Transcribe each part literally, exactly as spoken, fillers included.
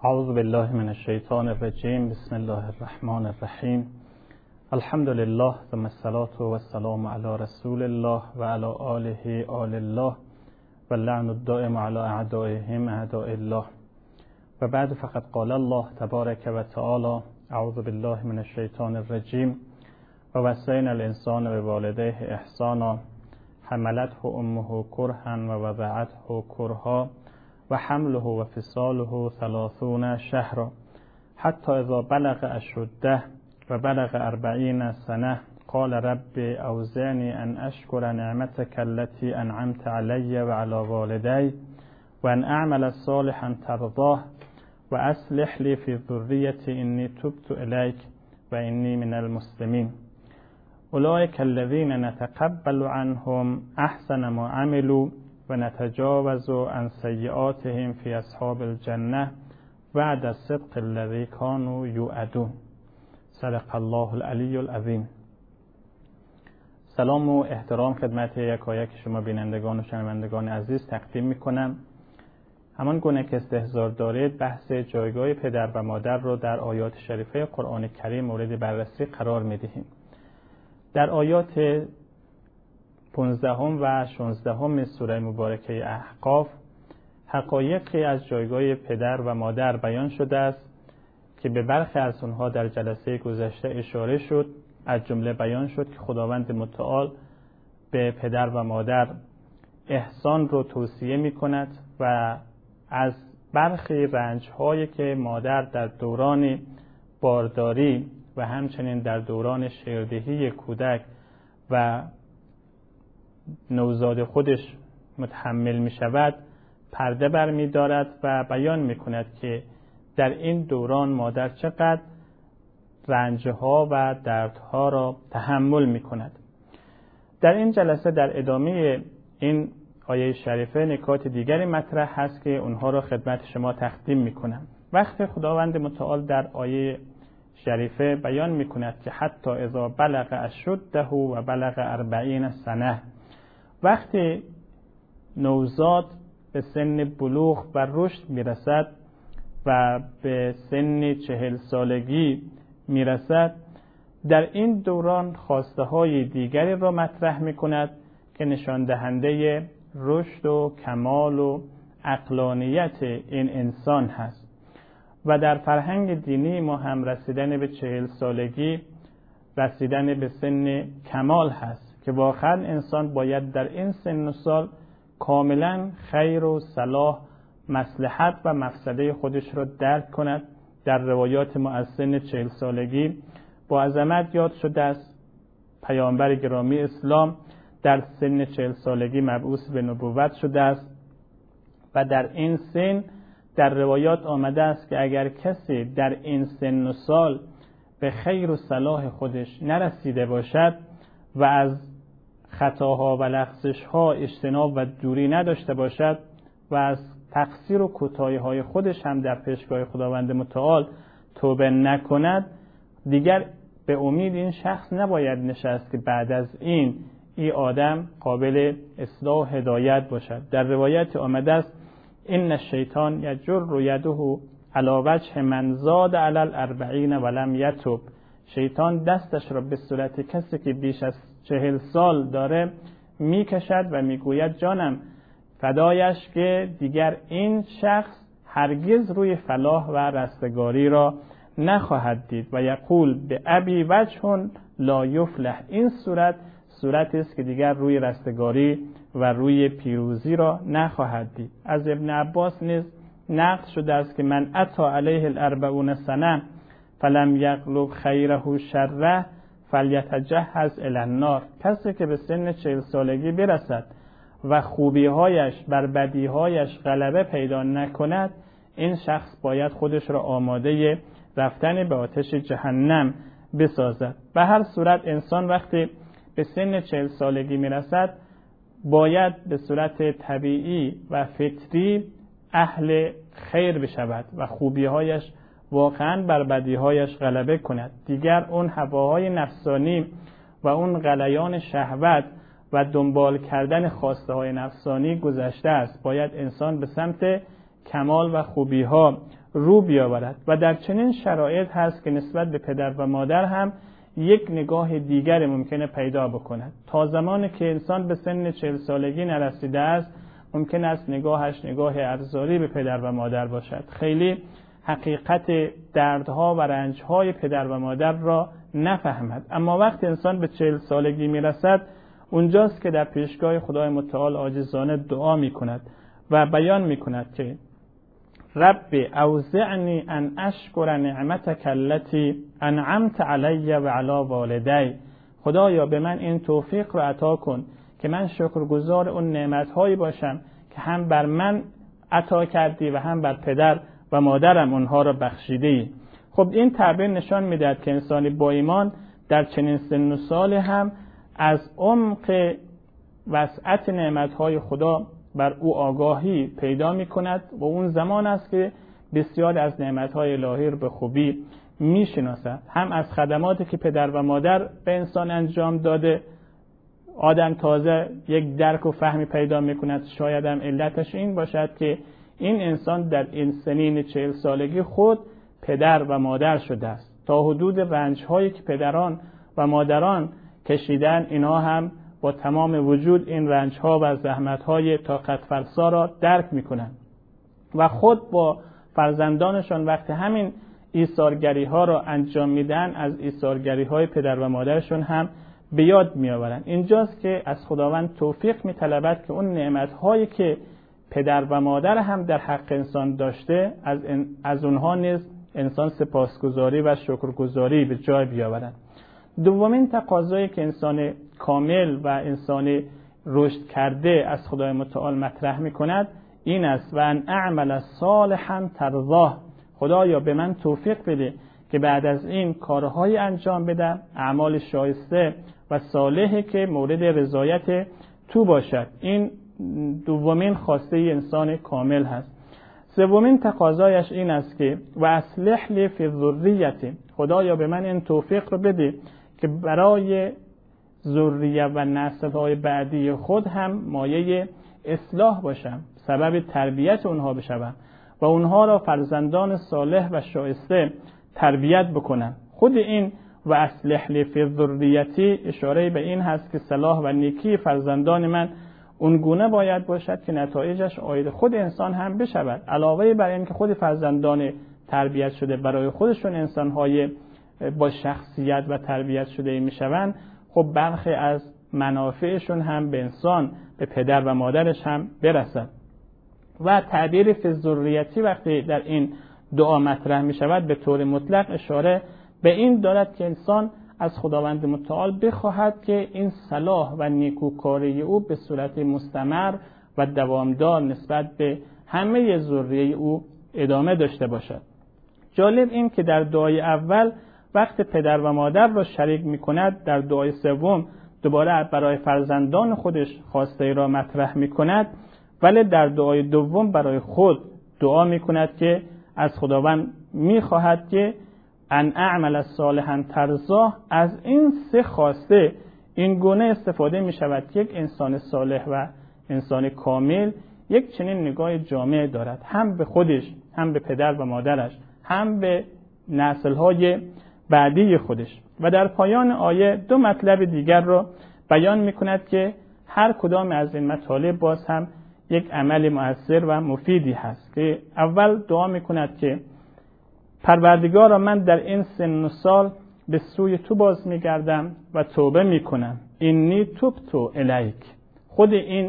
اعوذ بالله من الشیطان الرجیم. بسم الله الرحمن الرحیم. الحمد لله ثم الصلاة والسلام علی رسول الله و علی آله آل الله و اللعن الدائم علی اعدائهم اعداء الله و بعد. فقد قال الله تبارک و تعالی: اعوذ بالله من الشیطان الرجیم و وصینا الانسان بوالدیه احسانا حملته امه کرها و وضعته کرها و حمله و فصاله ثلاثون شهرا حتی اذا بلغ اشده و بلغ اربعین سنه قال رب اوزعنی ان اشکر نعمتك التي انعمت علی و علی والدی و ان اعمل صالحا ترضاه و اصلح لی فی ذریتی انی تبت الیک و انی من المسلمین. اولئک الذین نتقبل عنهم احسن ما عملوا و نتجاوز عن سیئاتهم فی اصحاب الجنه بعد الصدق الذی كانوا یوعدون. صدق الله العلی العظیم. سلام و احترام خدمت یکایک شما بینندگان و شنوندگان عزیز تقدیم میکنم. همان گونه که استحضار دارید، بحث جایگاه پدر و مادر رو در آیات شریفه قرآن کریم مورد بررسی قرار میدهیم. در آیات پانزدهم و شانزدهم سوره مبارکه احقاف حقایقی از جایگاه پدر و مادر بیان شده است که به برخی از اونها در جلسه گذشته اشاره شد. از جمله بیان شد که خداوند متعال به پدر و مادر احسان رو توصیه می کند و از برخی رنج‌هایی که مادر در دوران بارداری و همچنین در دوران شیردهی کودک و نوزاد خودش متحمل می شود پرده بر می دارد و بیان می کند که در این دوران مادر چقدر رنجها و دردها را تحمل می کند. در این جلسه در ادامه این آیه شریفه نکات دیگری مطرح هست که اونها را خدمت شما تقدیم می کنم. وقتی خداوند متعال در آیه شریفه بیان می کند که حتی اذا بلغ اشده و بلغ اربعین سنه، وقتی نوزاد به سن بلوغ و رشد میرسد و به سن چهل سالگی میرسد، در این دوران خواسته های دیگری را مطرح میکند که نشان دهنده رشد و کمال و عقلانیت این انسان هست. و در فرهنگ دینی ما هم رسیدن به چهل سالگی رسیدن به سن کمال هست که واقعا انسان باید در این سن و سال کاملا خیر و صلاح، مصلحت و مفسده خودش را درک کند. در روایات ما از سن چهل سالگی با عظمت یاد شده است پیامبر گرامی اسلام در سن چهل سالگی مبعوث به نبوت شده است و در این سن در روایات آمده است که اگر کسی در این سن و سال به خیر و صلاح خودش نرسیده باشد و از خطاها و لغزش‌ها اجتناب و دوری نداشته باشد و از تقصیر و کوتاهی‌های خودش هم در پیشگاه خداوند متعال توبه نکند، دیگر به امید این شخص نباید نشست که بعد از این این آدم قابل اصلاح و هدایت باشد. در روایت آمده است این الشیطان یجر یده علی وجه من زاد علی الاربعین ولم یتوب. شیطان دستش را به صورت کسی که بیش از چهل سال داره میکشد و میگوید جانم فدایش که دیگر این شخص هرگز روی فلاح و رستگاری را نخواهد دید. و یقول به ابی وجه لا یفلح. این صورت صورتی است که دیگر روی رستگاری و روی پیروزی را نخواهد دید. از ابن عباس نیز نقل شده است که من اتی علیه الاربعون سنه فلم یغلب خیره شره فلیتجهز الی النار. کسی که به سن چهل سالگی برسد و خوبی‌هایش بر بدی‌هایش غلبه پیدا نکند، این شخص باید خودش را آماده رفتن به آتش جهنم بسازد. به هر صورت انسان وقتی به سن چهل سالگی میرسد باید به صورت طبیعی و فطری اهل خیر بشود و خوبی‌هایش واقعاً بر بدی‌هایش غلبه کند. دیگر اون هواهای نفسانی و اون غلیان شهوت و دنبال کردن خواسته های نفسانی گذشته است. باید انسان به سمت کمال و خوبی ها رو بیاورد و در چنین شرایط هست که نسبت به پدر و مادر هم یک نگاه دیگر ممکنه پیدا بکند. تا زمانی که انسان به سن چهل سالگی نرسیده است ممکن است نگاهش نگاه ارزاری به پدر و مادر باشد، خیلی حقیقت دردها و رنجهای پدر و مادر را نفهمد. اما وقتی انسان به چهل سالگی میرسد اونجاست که در پیشگاه خدای متعال عاجزانه دعا میکند و بیان میکند که رب اوزعنی ان اشکر نعمتک التي انعمت علی و علی والدی. خدایا به من این توفیق رو عطا کن که من شکرگزار اون نعمت‌هایی باشم که هم بر من عطا کردی و هم بر پدر و مادرم اونها را بخشیدی. خب این تعبیر نشان میدهد که انسانی با ایمان در چنین سن و سال هم از عمق وسعت نعمت‌های خدا بر او آگاهی پیدا می‌کند و اون زمان است که بسیار از نعمت‌های الهی را به خوبی می‌شناسد. هم از خدماتی که پدر و مادر به انسان انجام داده آدم تازه یک درک و فهمی پیدا می‌کند. شاید هم علتش این باشد که این انسان در این سنین چهل سالگی خود پدر و مادر شده است. تا حدود رنج‌هایی که پدران و مادران کشیدن اینها هم با تمام وجود این رنج‌ها و زحمت‌های طاقت فرسا را درک می‌کنند و خود با فرزندانشان وقتی همین ایثارگری‌ها را انجام میدن از ایثارگری‌های پدر و مادرشون هم به یاد می‌آورند. اینجاست که از خداوند توفیق می‌طلبد که اون نعمت‌هایی که پدر و مادر هم در حق انسان داشته از از اونها نیز انسان سپاسگزاری و شکرگزاری به جای بیاورد. دومین تقاضایی که انسان کامل و انسان رشد کرده از خدای متعال مطرح می‌کند این است و ان اعمل صالحا ترضاه. خدایا به من توفیق بده که بعد از این کارهای انجام بدم اعمال شایسته و صالحی که مورد رضایت تو باشد. این دومین خواسته انسان کامل هست. سومین تقاضایش این است که و اصلح لی فی ذریتی. خدایا به من این توفیق رو بده که برای ذریه و نسل‌های بعدی خود هم مایه اصلاح باشم، سبب تربیت اونها بشوم و اونها را فرزندان صالح و شایسته تربیت بکنم. خود این و اصلح لی فی ذریتی اشاره به این هست که صلاح و نیکی فرزندان من اونگونه باید باشد که نتایجش عاید خود انسان هم بشود. علاوه بر این که خود فرزندان تربیت شده برای خودشون انسان‌های با شخصیت و تربیت شده میشوند، خب برخی از منافعشون هم به انسان، به پدر و مادرش هم برسد. و تعبیر فی ذریتی وقتی در این دعا مطرح می شود به طور مطلق اشاره به این دارد که انسان از خداوند متعال بخواهد که این صلاح و نیکوکاری او به صورت مستمر و دوامدار نسبت به همه ذریه او ادامه داشته باشد. جالب این که در دعای اول وقت پدر و مادر را شریک می کند، در دعای سوم دوباره برای فرزندان خودش خواسته را مطرح می کند، ولی در دعای دوم برای خود دعا می کند که از خداوند می خواهد که ان اعمل صالحا ترضاه. از این سه خواسته این گونه استفاده می شود که یک انسان صالح و انسان کامل یک چنین نگاه جامع دارد، هم به خودش، هم به پدر و مادرش، هم به نسل‌های بعدی خودش. و در پایان آیه دو مطلب دیگر را بیان می کند که هر کدام از این مطالب باز هم یک عمل مؤثر و مفیدی هست. که اول دعا می کند که پروردگارا من در این سن و سال به سوی تو باز می گردم و توبه می کنم، اینی توبتو الیک. خود این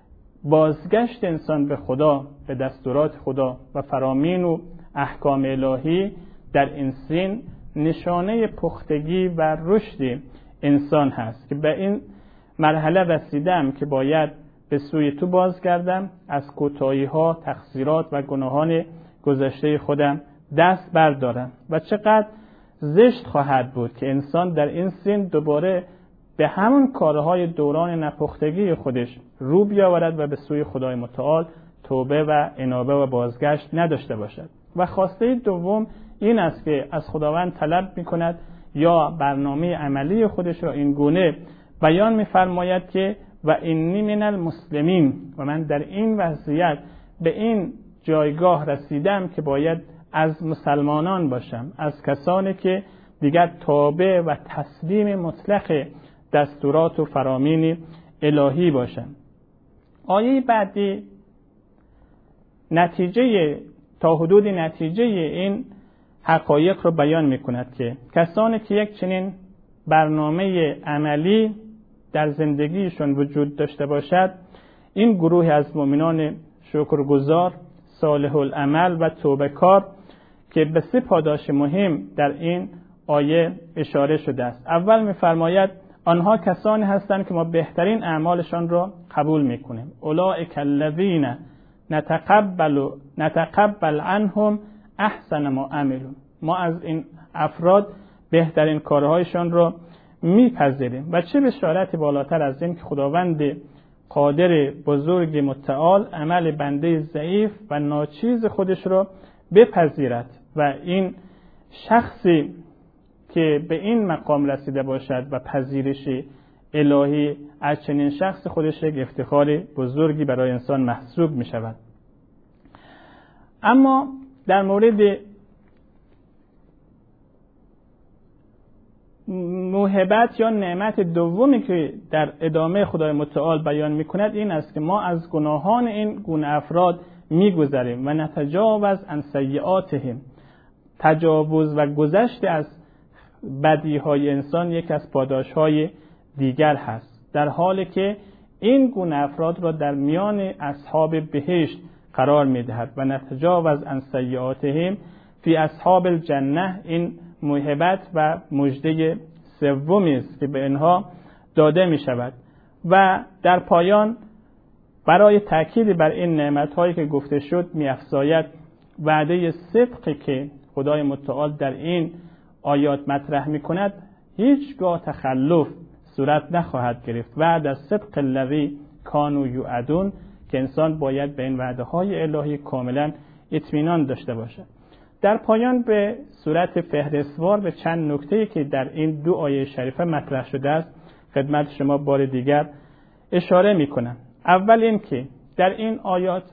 بازگشت انسان به خدا، به دستورات خدا و فرامین و احکام الهی در این سن نشانه پختگی و رشد انسان هست که به این مرحله رسیدم که باید به سوی تو بازگردم، از کوتاهی‌ها، تقصیرات و گناهان گذشته خودم دست بردارم. و چقدر زشت خواهد بود که انسان در این سن دوباره به همون کارهای دوران نپختگی خودش رو بیاورد و به سوی خدای متعال توبه و انابه و بازگشت نداشته باشد. و خواسته دوم این است که از خداوند طلب می‌کند یا برنامه عملی خودش را این گونه بیان می‌فرماید که و اینی من المسلمین، و من در این وضعیت به این جایگاه رسیدم که باید از مسلمانان باشم، از کسانی که دیگر تابع و تسلیم مطلق دستورات و فرامین الهی باشم. آیه بعدی نتیجه تا حدود نتیجه این حقایق رو بیان می‌کند که کسانی که یک چنین برنامه عملی در زندگیشون وجود داشته باشد، این گروه از مؤمنان شکرگزار، صالح العمل و توبه‌کار که به سه پاداش مهم در این آیه اشاره شده است. اول می‌فرماید آنها کسانی هستند که ما بهترین اعمالشان را قبول می‌کنیم. اولئک الذین نتقبل نتقبل عنهم احسن ما عملوا. ما از این افراد بهترین کارهایشان را میپذیریم. و چه بشارتی بالاتر از این که خداوند قادر بزرگ متعال عمل بنده ضعیف و ناچیز خودش را بپذیرد و این شخصی که به این مقام رسیده باشد و پذیرش الهی از چنین شخص خودش یک افتخار بزرگی برای انسان محسوب می شود. اما در مورد موهبت یا نعمت دومی که در ادامه خدای متعال بیان می کند این است که ما از گناهان این گونه افراد می گذریم و نتجاوز عن سیئاتهم. تجاوز و گذشت از بدیهای انسان یک از پاداشهای دیگر هست، در حالی که این گونه افراد را در میان اصحاب بهشت قرار می دهد و نتجاوز عن سیئاتهم فی اصحاب الجنه. این موهبت و مژده سومی است که به اینها داده می شود. و در پایان برای تأکید بر این نعمت‌هایی که گفته شد می افزاید وعده صدقی که خدای متعال در این آیات مطرح می کند هیچگاه تخلف صورت نخواهد گرفت. وعده از صدق الذی کانوا یوعدون، که انسان باید به این وعده های الهی کاملا اطمینان داشته باشد. در پایان به صورت فهرستوار به چند نکته‌ای که در این دو آیه شریفه مطرح شده است خدمت شما بار دیگر اشاره می‌کنم. اول این که در این آیات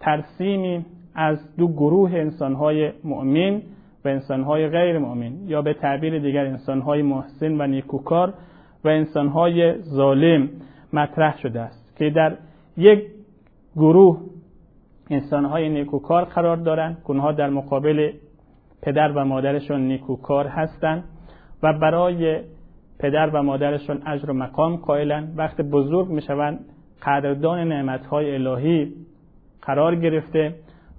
ترسیمی از دو گروه انسان‌های مؤمن و انسان‌های غیر مؤمن، یا به تعبیر دیگر انسان‌های محسن و نیکوکار و انسان‌های ظالم مطرح شده است که در یک گروه انسان‌های نیکوکار قرار دارند که اونها در مقابل پدر و مادرشون نیکوکار هستند و برای پدر و مادرشون اجر و مقام قائلند. وقت بزرگ میشوند قدردان نعمت‌های الهی قرار گرفته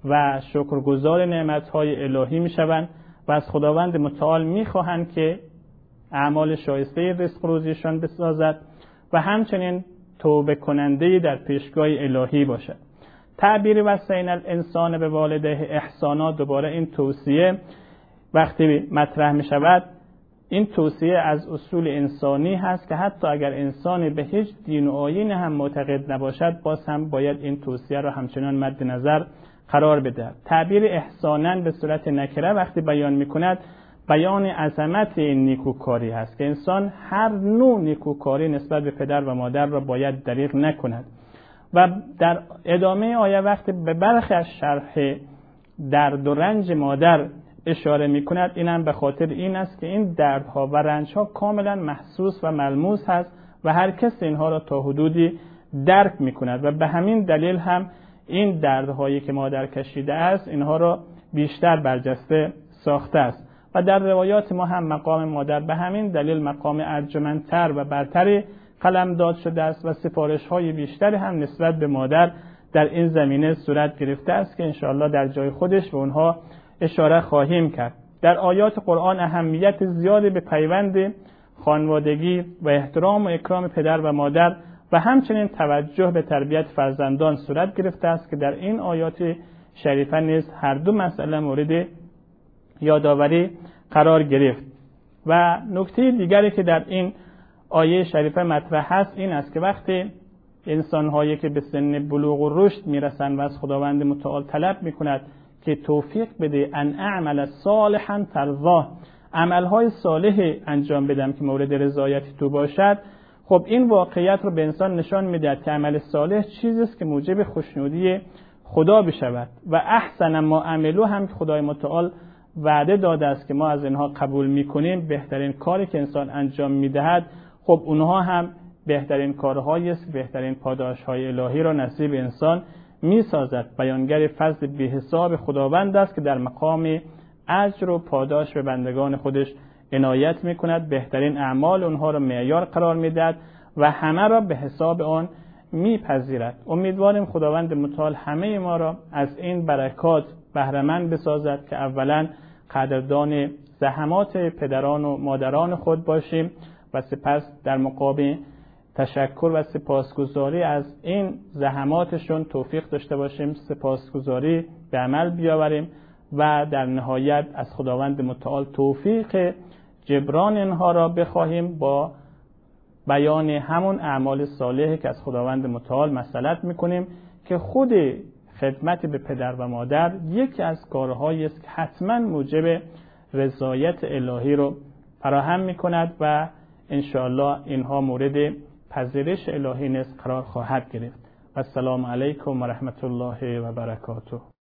و شکرگزار نعمت‌های الهی میشوند و از خداوند متعال میخواهند که اعمال شایسته رزق روزیشان بسازد و همچنین توبه کننده در پیشگاه الهی باشد. تعبیر وصینا الانسان به والده احسانا، دوباره این توصیه وقتی مطرح می شود این توصیه از اصول انسانی هست که حتی اگر انسان به هیچ دین و آیین هم معتقد نباشد باز هم باید این توصیه را همچنان مد نظر قرار بده. تعبیر احسانا به صورت نکره وقتی بیان می کند بیان عظمت این نیکوکاری هست که انسان هر نوع نیکوکاری نسبت به پدر و مادر را باید دریغ نکند. و در ادامه آیه وقتی به برخی از شرح درد و رنج مادر اشاره می کند اینم به خاطر این است که این دردها و رنجها کاملا محسوس و ملموس هست و هر کس اینها را تا حدودی درک می کند و به همین دلیل هم این دردهایی که مادر کشیده است اینها را بیشتر برجسته ساخته است. و در روایات ما هم مقام مادر به همین دلیل مقام ارجمندتر و برتری قلمداد شده است و سفارش‌های بیشتری هم نسبت به مادر در این زمینه صورت گرفته است که انشاءالله در جای خودش به اونها اشاره خواهیم کرد. در آیات قرآن اهمیت زیادی به پیوند خانوادگی و احترام و اکرام پدر و مادر و همچنین توجه به تربیت فرزندان صورت گرفته است که در این آیات شریفه نیز هر دو مسئله مورد یادآوری قرار گرفت. و نکته دیگری که در این آیه شریفه مطرح هست این است که وقتی انسان‌هایی که به سن بلوغ و رشد میرسند و از خداوند متعال طلب میکند که توفیق بده ان اعمل صالحا ترضاه، عملهای صالح انجام بدم که مورد رضایت تو باشد، خب این واقعیت رو به انسان نشان میده که عمل صالح چیزی است که موجب خوشنودی خدا بشود و احسن ما عملو هم که خدای متعال وعده داده است که ما از اینها قبول میکنیم، بهترین کاری که انسان انجام میدهد، خب اونها هم بهترین کارهایی است، بهترین پاداشهای الهی را نصیب انسان میسازد. بیانگر فضل بی حساب خداوند است که در مقام اجر و پاداش به بندگان خودش عنایت میکند، بهترین اعمال اونها را معیار قرار میدهد و همه را به حساب آن میپذیرد. امیدواریم خداوند متعال همه ما را از این برکات بهره مند بسازد که اولا قدردان زحمات پدران و مادران خود باشیم و سپس در مقابل تشکر و سپاسگزاری از این زحماتشون توفیق داشته باشیم، سپاسگزاری به عمل بیاوریم و در نهایت از خداوند متعال توفیق جبران اینها را بخواهیم با بیان همون اعمال صالحی که از خداوند متعال مسئلت میکنیم که خود خدمت به پدر و مادر یکی از کارهایی است که حتما موجب رضایت الهی رو فراهم میکند و انشاءالله اینها مورد پذیرش الهی نیز قرار خواهد گرفت. و السلام علیکم و رحمت الله و برکاته.